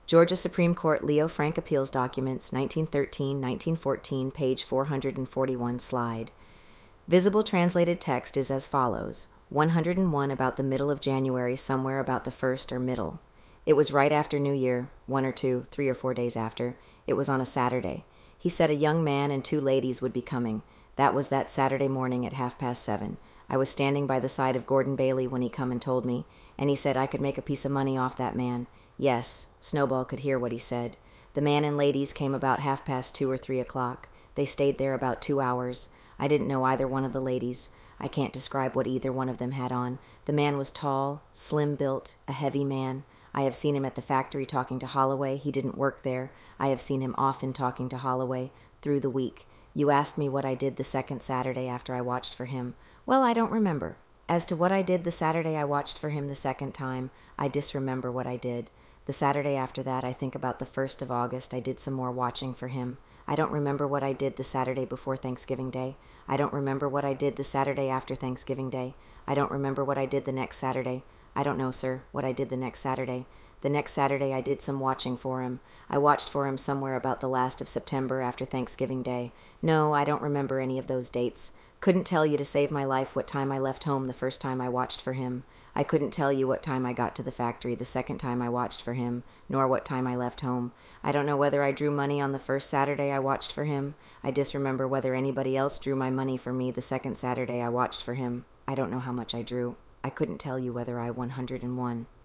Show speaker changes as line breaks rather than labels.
Georgia Supreme Court Leo Frank Appeals Documents, 1913-1914, page 441, slide. Visible translated text is as follows. 101 about the middle of January, somewhere about the first or middle. It was right after New Year, 1 or 2, 3 or 4 days after. It was on a Saturday. He said a young man and 2 ladies would be coming. That was that Saturday morning at 7:30. I was standing by the side of Gordon Bailey when he come and told me, and he said I could make a piece of money off that man. Yes, Snowball could hear what he said. The man and ladies came about 2:30 or 3 o'clock. They stayed there about 2 hours. I didn't know either one of the ladies. I can't describe what either one of them had on. The man was tall, slim-built, a heavy man. I have seen him at the factory talking to Holloway. He didn't work there. I have seen him often talking to Holloway through the week. You asked me what I did the second Saturday after I watched for him. Well, I don't remember. As to what I did the Saturday I watched for him the second time, I disremember what I did. The Saturday after that, I think about the 1st of August, I did some more watching for him. I don't remember what I did the Saturday before Thanksgiving Day. I don't remember what I did the Saturday after Thanksgiving Day. I don't remember what I did the next Saturday. I don't know, sir, what I did the next Saturday. The next Saturday I did some watching for him. I watched for him somewhere about the last of September after Thanksgiving Day. No, I don't remember any of those dates. Couldn't tell you to save my life what time I left home the first time I watched for him. I couldn't tell you what time I got to the factory the second time I watched for him, nor what time I left home. I don't know whether I drew money on the first Saturday I watched for him. I disremember whether anybody else drew my money for me the second Saturday I watched for him. I don't know how much I drew. I couldn't tell you whether I 101.